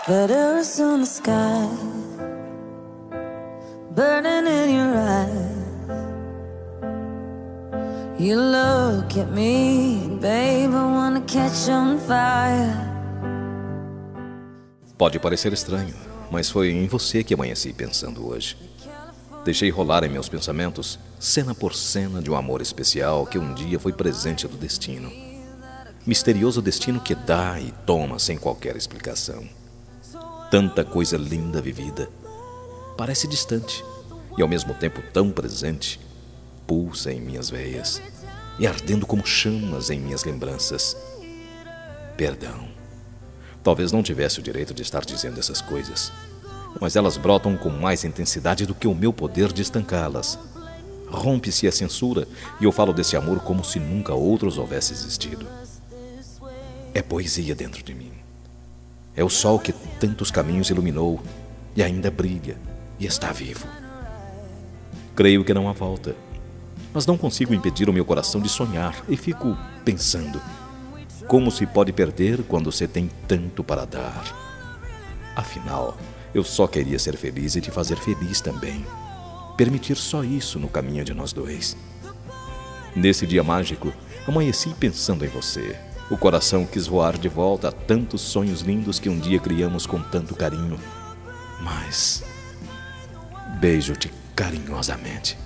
Letters on the sky, burning in your eyes. You look at me, babe, I wanna catch on fire. Pode parecer estranho, mas foi em você que amanheci pensando hoje. Deixei rolar em meus pensamentos, cena por cena de um amor especial que um dia foi presente do destino. Misterioso destino que dá e toma sem qualquer explicação. Tanta coisa linda vivida, parece distante e ao mesmo tempo tão presente, pulsa em minhas veias e ardendo como chamas em minhas lembranças. Perdão, talvez não tivesse o direito de estar dizendo essas coisas, mas elas brotam com mais intensidade do que o meu poder de estancá-las. Rompe-se a censura e eu falo desse amor como se nunca outros houvesse existido. É poesia dentro de mim. É o sol que tantos caminhos iluminou e ainda brilha e está vivo. Creio que não há volta, mas não consigo impedir o meu coração de sonhar e fico pensando: como se pode perder quando se tem tanto para dar? Afinal, eu só queria ser feliz e te fazer feliz também. Permitir só isso no caminho de nós dois. Nesse dia mágico, amanheci pensando em você. O coração quis voar de volta a tantos sonhos lindos que um dia criamos com tanto carinho. Mas beijo-te carinhosamente.